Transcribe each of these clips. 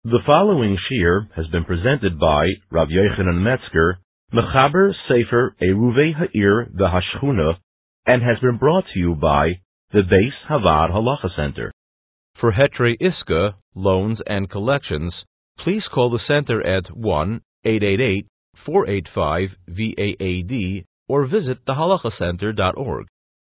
The following shir has been presented by Rav Yochanan Metzger, Mechaber Sefer Eruvei Ha'ir V'Hashchuna, and has been brought to you by the Beis Havad Halacha Center. For Hetrei Iska, loans and collections, please call the center at 1-888-485-VAAD or visit thehalachacenter.org.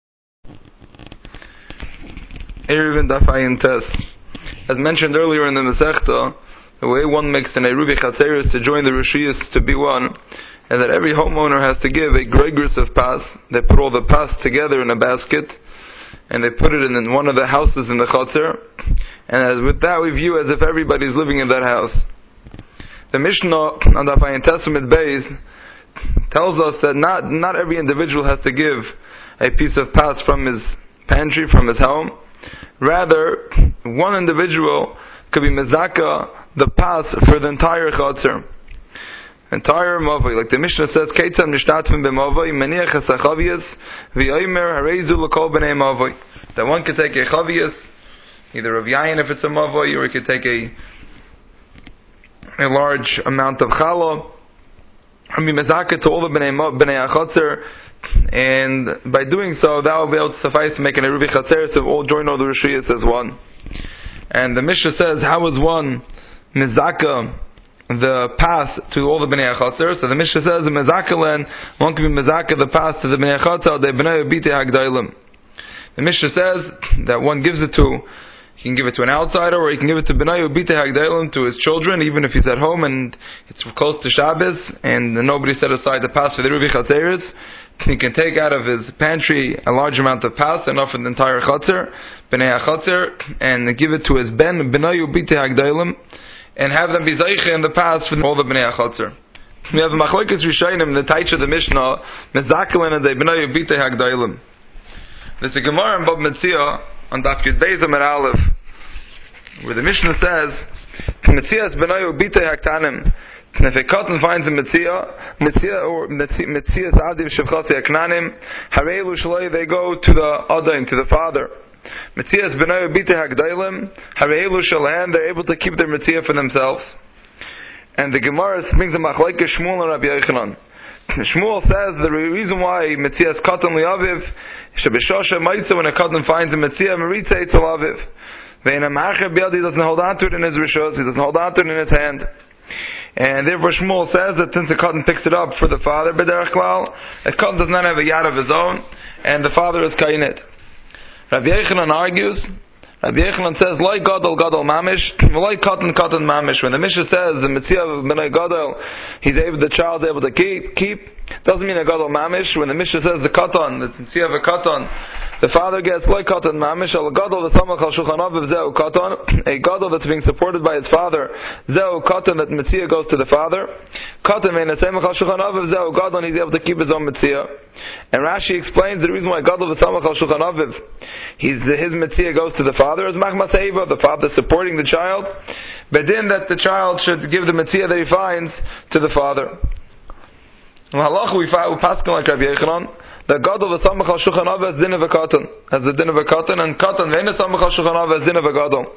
Eruvin Daf Ayin Tes. As mentioned earlier in the Masechta, the way one makes an Eruvi Chatzeris to join the Rishiyas to be one, and that every homeowner has to give a gregris of pas. They put all the pas together in a basket, and they put it in one of the houses in the Chatzer, and with that we view as if everybody is living in that house. The Mishnah on Daf Ayin Tes Amid Beis tells us that not every individual has to give a piece of pas from his pantry, from his home. Rather, one individual could be mezaka the pas for the entire Chatzer, entire mavoi. Like the Mishnah says, "Keitzam nishtatfim b'mavoi meniach hasachavias v'yomer hareizu l'kol b'nei mavoi." That one could take a chavias, either of yayin if it's a mavoi, or he could take a large amount of challah, and be mezaka to all the b'nei Chatzer. And by doing so, that will be able to suffice to make an Eruvi Chatzeris of all join all the Rishiyas as one. And the Mishnah says, how is one mezaka the path to all the Bnei Chatzer? So the Mishnah says, mezaka len, one can be mezaka the path to the Bnei Chatzer, the Bnei Ubite Hagdailim. The Mishnah says that one gives it to, he can give it to an outsider, or he can give it to Bnei Ubite Hagdailim, to his children, even if he's at home and it's close to Shabbos, and nobody set aside the path for the Eruvi Chatzeris. He can take out of his pantry a large amount of pas, enough for the entire Chatzer, Bnei HaChatzer, and give it to his ben, Bnei Ubite Hagdailim, and have them be Zayche in the pas for all the Bnei HaChatzer. We have the Machlokes Rishayim, the Taich of the Mishnah, Mezakelin and the Bnei Ubite Hagdailim. There's a Gemara in Bab Metzia, on Daf Yud Beis Amud Aleph, where the Mishnah says, Metzias Bnei Ubite Hagtanim. If a cotton finds a Metzias Adiv Shevchasi Aknanim, Harelu Shaloi, they go to the Adaim, to the father. Metzias B'nai Ubite Hagdailim, Harelu Shalahan, they're able to keep their Metziah for themselves. And the Gemara brings a Machlokes Shmuel and Rabbi Yochanan. Shmuel says the reason why Metzias Cotton Liaviv, Shebeshosha Maitza, when a cotton finds a Metziah, Meritza Eitzel Aviv. Ve'in HaMacher Biad, he doesn't hold on to it in his Rishos, he doesn't hold on to it in his hand. And therefore Shmuel says that since the cotton picks it up for the father, b'derech klal, a cotton does not have a yad of his own, and the father is kainit. Rabbi Yochanan argues, Rabbi Yochanan says, Loi gadol mamish, Loi cotton mamish. When the Mishnah says the Metziah of B'nai Gadol, the child's able to keep, doesn't mean a gadol mamish. When the Mishnah says the cotton, the Metziah of a cotton, the father gets Loi cotton mamish, al gadol v'samach al shulchan aviv zeu cotton, a gadol that's being supported by his father, zeu cotton, that Metziah goes to the father, cotton vein samach al shulchan aviv zeu gadol, he's able to keep his own Metziah. And Rashi explains the reason why gadol v'samach al shulchan aviv, his Metziah goes to the father, is machmas eiva, the father supporting the child, but then that the child should give the Metziah that he finds to the father. In halacha we paskin like Rabbi Yochanan, that gadol v'samach al shulchan aviv as din of a cotton, as the din of a cotton, and cotton ve'en samach al shulchan aviv as din of a gadol.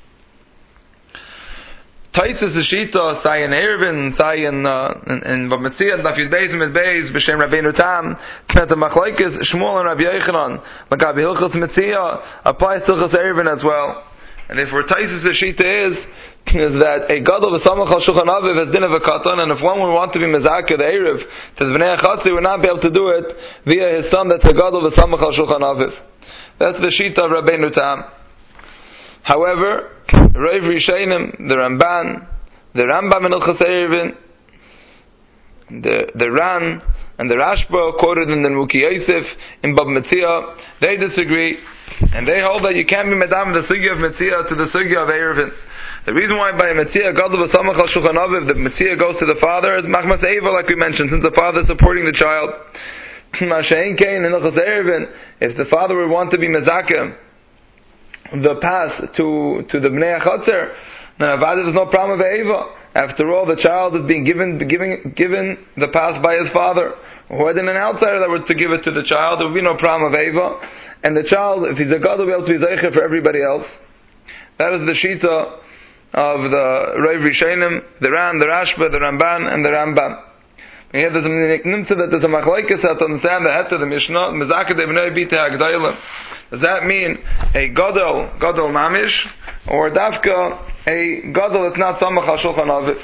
Taisus the Shita, say in Eruvin, say in Metziah, Daf Yud Beis Amid Beis, B'Shem Rabbeinu Tam, that the Machlokes Shmuel and Rabbi Yochanan, Magabi Hilchos Metziah, applies to Hilchos Eruvin as well. And therefore Taisus the Shita is that a gadol v'samach al shulchan aviv has din of a katan, and if one would want to be mezaka the erev to the Bnei Chatzer, he would not be able to do it via his son that's a gadol v'samach al shulchan aviv. That's the Shita of Rabbeinu Tam. However, Rav Rishayim, the Ramban, the Rambam in Hilchos Eruvin, the Ran and the Rashba quoted in the Muki Yosef in Bab Metzia, they disagree, and they hold that you can't be medam the sugya of Metzia to the sugya of Eruvin. The reason why by Metzia gadol v'samach al shulchan aviv the Metzia goes to the father is machmas eiva, like we mentioned, since the father is supporting the child. Mashein kein in Hilchos Eruvin, if the father would want to be mezakim the pass to the Bnei Chatzer, then there's no problem of Eva. After all, the child is being given the pass by his father. Or then an outsider that were to give it to the child, there would be no problem of Eva. And the child, if he's a God, will be able to be Zeicher for everybody else. That is the Shita of the Rav Rishonim, the Ran, the Rashba, the Ramban, and the Rambam. And here there's a machlokes to understand the head of the Mishnah, Mezaka de Bnei Bita Hagdolim. Does that mean a Gadol Mamish, or Dafka, a Gadol that's not Samach al Shulchan Aviv?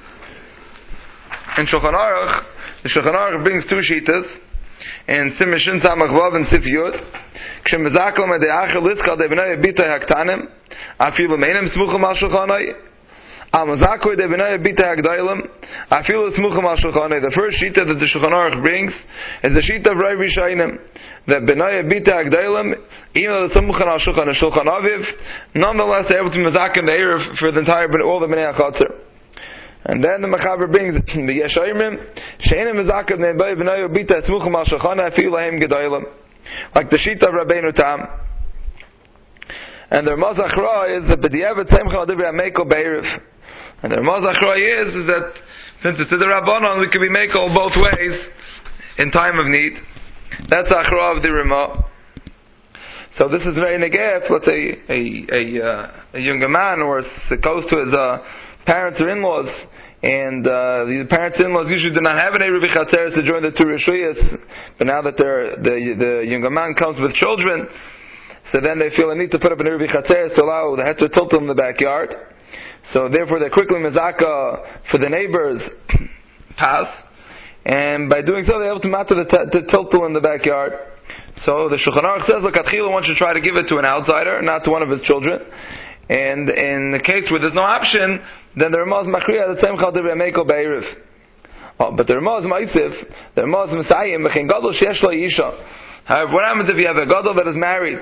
In Shulchan Aruch, the Shulchan Aruch brings two shitas, in Simishin Samach Vav and Sif Yud, Kshem Mezakel Me De Acher Litzchal De Bnei Bita Hagtanim, Afilu Meinem Smuchim al Shulchan Aviv, Amazakoi De Bnei Bita Hagdolim, Afilu Smuchim al Shulchan Aviv. The first shita that the Shulchan Aruch brings is the shita of Rav Rishonim, that Bnei Bita Hagdolim, even though the Smuchim al Shulchan Aviv, nonetheless they're able to Mezakel the Erev for the entire, all the Bnei HaChatzer. And then the Mechaber brings the Yeshayimim, She'enim Mezakel Bnei Bita Smuchim al Shulchan Afilu Lahem Gedolim, like the shita of Rabbeinu Tam. And the Ramaz Achra is that B'diavad Semcha Adivra Meiko Be'erev. And the Ramaz Achra is that since it's a Rabbanon, we can be Meiko both ways in time of need. That's the Achra of the Ramah. So this is very negef. Let's say a younger man or goes to his parents or in-laws, and the parents and in-laws usually do not have an Eruv Chatzeres to join the two Rishuyas, but now that the younger man comes with children, so then they feel a need to put up an Eruv Chatzeres to allow the Heter Tiltul in the backyard. So therefore they're quickly Mezaka for the neighbors pass, and by doing so they're able to matter the Tiltul in the backyard. So the Shulchan Aruch says, look, Atchila one should try to give it to an outsider, not to one of his children. And in the case where there's no option, then the Ramaz Machriya the same Chal Divrei Meiko Be'erev. But the Ramaz Ma'isif, the Ramaz Messiah, Mechin Gadol Sheyesh Lo Yisha. However, what happens if you have a Gadol that is married?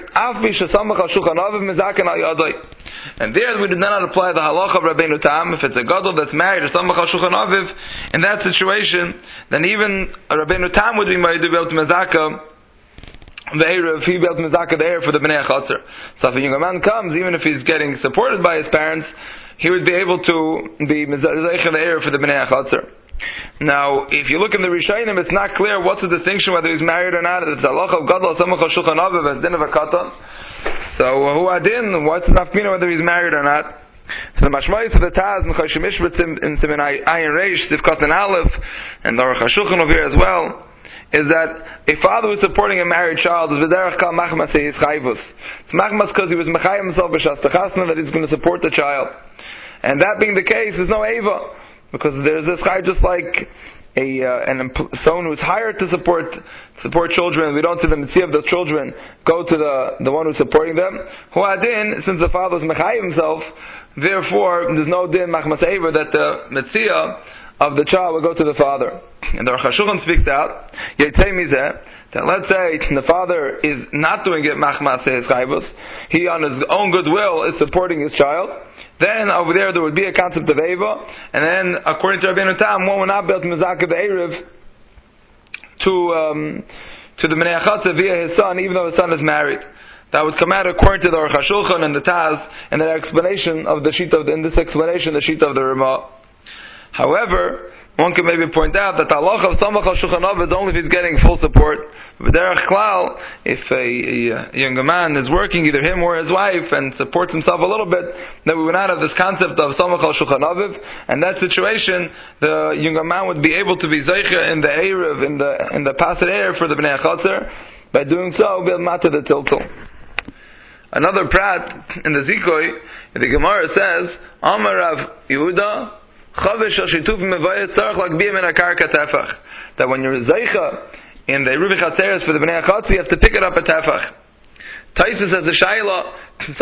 And there we do not apply the halacha of Rabbeinu Tam. If it's a Gadol that's married or Samach al Shulchan Aviv, in that situation, then even a Rabbeinu Tam would be made to be able to mezaka the Erev, he be able to mezaka the Erev for the Bnei HaChatzer. So if a younger man comes, even if he's getting supported by his parents, he would be able to be mezaka the Erev for the Bnei HaChatzer. Now, if you look in the Rishonim, it's not clear what's the distinction whether he's married or not. It's halacha of Gadol Samach al Shulchan Aviv as din of a katan. So who adin? What's the nafkina whether he's married or not? So the mashmayis of the Taz and Choshen Mishpat in Siman Ayin Reish Sivkat and Aleph and the Aruch HaShulchan over here as well is that a father who's supporting a married child is v'derech kal machmas his chayvus. It's machmas because he was mechayim himself b'shas techasna that he's going to support the child, and that being the case, there's no eva. Because there's this guy just like someone who's hired to support children. We don't see the mitzvah of those children go to the one who's supporting them. Who adin, since the father's mechai himself, therefore there's no din machmas eva that the mitzvah of the child will go to the father. And the Aruch HaShulchan speaks out that let's say the father is not doing it machmas his chayvus, he on his own goodwill is supporting his child. Then over there would be a concept of Eva, and then according to Rabbeinu Tam, one will not be able to mezaka the Erev to the Bnei HaChatzer via his son, even though his son is married. That would come out according to the Aruch HaShulchan and the Taz, and the explanation of the sheet of in this explanation, the sheet of the Ramah. However, one can maybe point out that the halacha of Samach al Shulchan Aviv is only if he's getting full support. But derech klal, if a younger man is working, either him or his wife, and supports himself a little bit, then we would not have this concept of Samach al Shulchan Aviv. In that situation, the younger man would be able to be zeicha in the Erev, in the Pasad Erev for the Bnei HaChatzer. By doing so, we'll matter the tiltul. Another prat in the Zikoi, the Gemara says, Amar Rav Yehuda, that when you're zeicha in the Eruv Chatzeres for the Bnei HaChatzer, you have to pick it up at tefach. Taisus says the Shaila,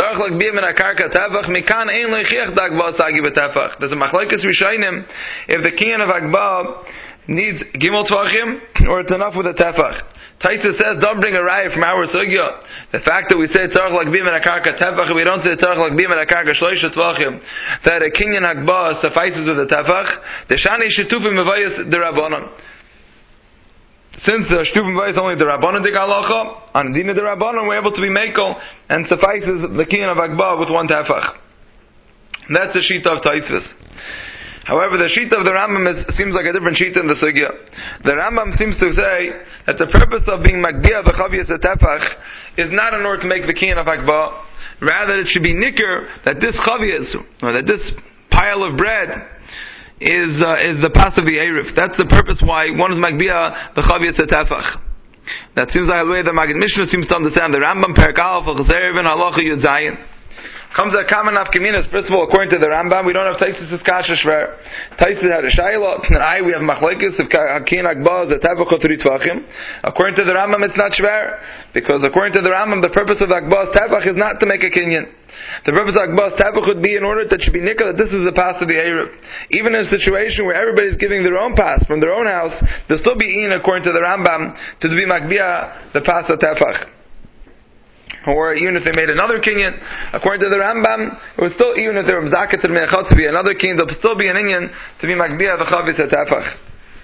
there's a machlokes Rishonim if the kinyan of Agba needs gimel tvachim or it's enough with a tefach. Taisus says, don't bring a raya from our sugya. The fact that we say tzarech lakbim and a karka tefach, we don't say tzarech lakbim and a karka shloisha tvachim, that a kinyan hakba suffices with a tefach, the shani shetupim mevayis the rabbanon. Since the shetupim mevayis only the rabbanon dik halacha, on dina the rabbanon we're able to be mekel and suffices the kinyan of hakba with one tefach. That's the sheet of Taisus. However, the Shita of the Rambam seems like a different Shita in the Sugya. The Rambam seems to say that the purpose of being Magbiya v'chaviyas atefach is not in order to make the Kiyan of Akba. Rather, it should be Nikr that this chaviyas, or that this pile of bread, is the pas of the Erev. That's the purpose why one is Magbiya v'chaviyas atefach. That seems like the way the Maggid Mishnah seems to understand the Rambam Perek Aleph Chazerevin Halacha Yud Zayin. Comes a common nafkaminas principle according to the Rambam. We don't have Taisus' Kasha Shver. Taisus had a Shaila, and we have Machlekes of Hakin Akba, Zetavach Three Tvachim. According to the Rambam, it's not Shver, because according to the Rambam, the purpose of Akba's Tavach is not to make a kinyan. The purpose of Akba's Tavach would be in order that should be nikah that this is the pass of the Erev. Even in a situation where everybody's giving their own pass from their own house, there'll still be in according to the Rambam to be Makbiya the pass of Tavach. Or even if they made another kinyan, according to the Rambam, it was still, even if they were mzaket to the me'achot to be another kinyan, there'll still be an inyan to be makbiya v'chavis atafach.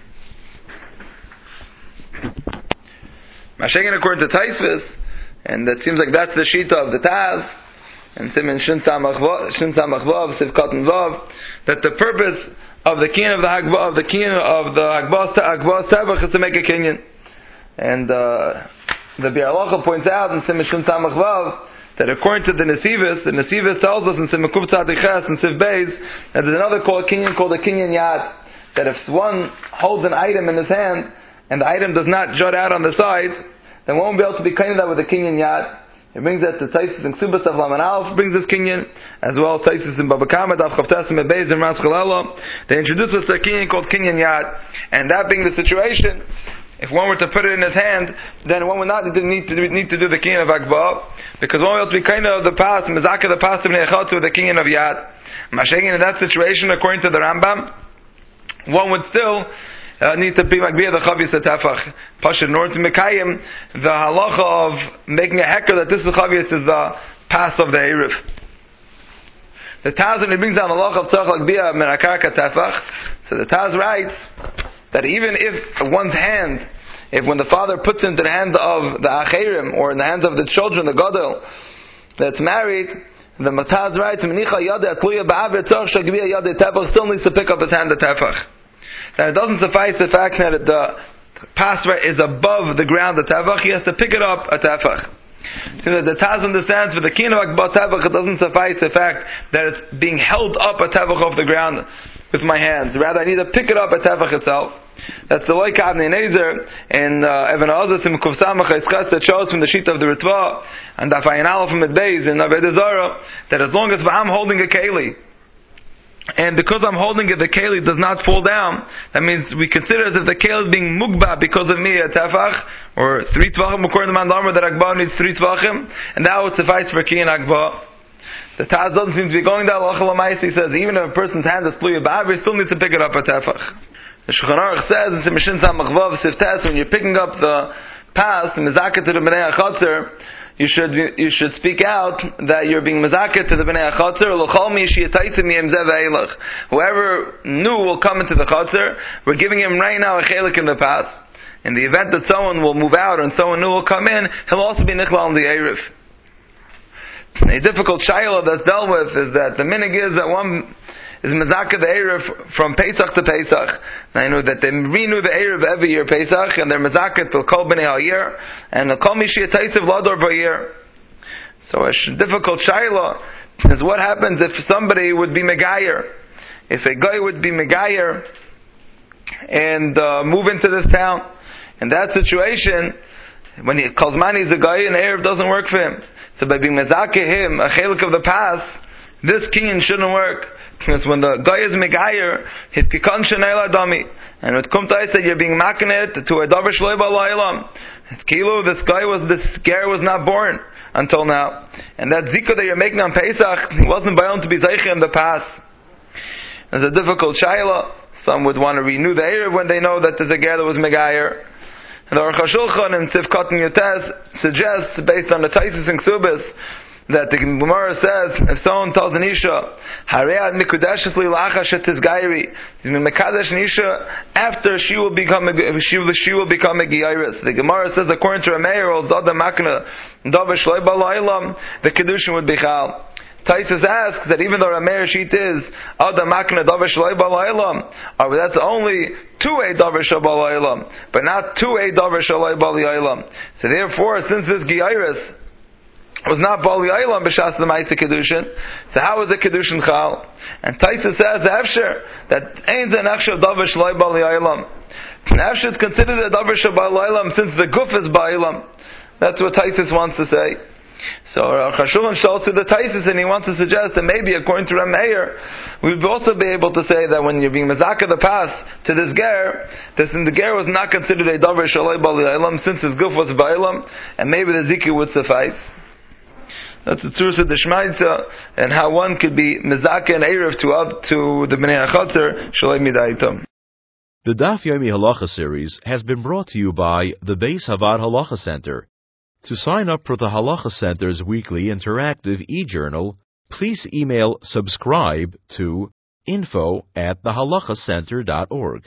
Mashiach according to Taisvis, and that seems like that's the shita of the Taz, and Siman Shin Samach Vav, Sivkat and Vav, that the purpose of the kinyan of the Hagbaz Tavach is to make a kinyan. And the Biur Halacha points out in Siman Shin Samach Vav that according to the Nesivus tells us in Siman Kuf Tzadik Ches and Siv Beis that there's another kinyan called a kinyan yad, that if one holds an item in his hand and the item does not jut out on the sides, then one won't be able to be kind of that with a kinyan yad. It brings that to Taisus and Ksubas of Laman Aleph brings this kinyan, as well as Taisus in Baba Kama, Daf Chavtas and Beis and Ras Chalala. They introduce us to a kinyan called kinyan yad, and that being the situation, if one were to put it in his hand, then one would not need to do the kinyan of Akba, because one will be kind of the pass, mezaka the pass of Nechot with the kinyan of Yad. Mashiach in that situation, according to the Rambam, one would still need to be Makbiya the Chavis Atafach. Pasha, in order to Mekayim, the halacha of making a hecker that this Chavis is the pass of the Erev. The Taz, when he brings down the halacha of Tzach Lakbiya Merakaka Tafach, so the Taz writes that even if one's hand, when the father puts into the hand of the Acherim, or in the hands of the children, the Gadol, that's married, the Mataz writes, Menicha Yadeh Atluya Ba'av Tzach Shagbiya Yadeh Tefach, still needs to pick up his hand the Tefach. That it doesn't suffice the fact that the pasra is above the ground, the Tefach, he has to pick it up a Tefach. So that the Taz understands for the Kin of Akba Tefach, it doesn't suffice the fact that it's being held up a Tefach off the ground with my hands. Rather, I need to pick it up a Tefach itself. That's the Loika Avnei Nezer and Even HaOzos in Kuf Samach Eschas that shows from the sheet of the Ritva and Daf Ayin Aleph from Beis and Avodah Zarah that as long as I'm holding a keli, and because I'm holding it, the keli does not fall down, that means we consider it as if the keli is being mugba because of me, a tefach, or 3 tvachim, according to Mandamar, that Akba needs 3 tvachim, and that would suffice for ki and Akba. The Taz doesn't seem to be going that. Halacha l'maisa says, even if a person's hand is tluya ba'av, he still needs to pick it up a tefach. The Shulchan Aruch says, in Siman Shin Samach Vav, Siftes, when you're picking up the pas, the mezaket to the Bnei HaChatzer, you should speak out that you're being mezaket to the Bnei HaChatzer. Whoever knew will come into the Chatzer. We're giving him right now a chelik in the pas. In the event that someone will move out and someone new will come in, he'll also be nichlal on the Erev. A difficult shayla that's dealt with is that the minig is that one is mezaka the Erev from Pesach to Pesach. And I know that they renew the Erev every year Pesach, and they're mezaka till Kol B'nei HaYir, and Kol Mishi Yataisev Lador B'Yir. So a difficult shayla is what happens if somebody would be megayer, if a guy would be megayer and move into this town. In that situation, when he calls money is a guy and Erev doesn't work for him. So by being mezake him, a chelik of the pas, this kinyan shouldn't work. Because when the guy is megayer, his kikon shenayla dami. And with kumtai said you're being makinet to a davar shloi ba'laylam. It's kilo, this scare was not born until now. And that zikah that you're making on Pesach, he wasn't bound to be zeicha in the pas. It's a difficult shayla. Some would want to renew the Erev when they know that there's a guy that was megayer. And the Aruch HaShulchan and Sivkat and Yotes suggests, based on the Taisus and Ksubis, that the Gemara says, if someone tells an Isha, Hareat Mikudeshes Li Lacha Shetis Gairi, he's been Mekadesh an Isha after she will become a Geiris. The Gemara says, according to Rameir, or Dada Makna, Dava Shloi Balaylam, the Kedushin would be Chal. Taisus asks that even though Rameir sheet is Adam Makna Davar Shalai Balaylam, that's only 2A Davar Shabalaylam, but not 2A Davar Shalai Balaylam. So therefore, since this Geiris was not Bali Aylam b'shas the Ma'aseh Kedushin, so how is it Kedushin Chal? And Taisus says Efsher that ain't an Efsher Davar Shalai Bali Aylam. Efsher is considered a Davar Shalai Aylam since the Guf is Ba'ilam. That's what Taisus wants to say. So Chashulchan shows to the Taisus, and he wants to suggest that maybe according to Rameir, we would also be able to say that when you're being Mazaka the pass to this ger, this in the ger was not considered a Davar Shalai Bali Aylam since his Guf was Ba'ilam, and maybe the Zikr would suffice. That's the Tzurus of the Shmaitza, and how one could be Mezaka and Erev to the Bnei HaChatzer, Shalai Midaitam. The Daf Yomi Halacha series has been brought to you by the Beis Havad Halacha Center. To sign up for the Halacha Center's weekly interactive e-journal, please email subscribe to info@thehalachacenter.org.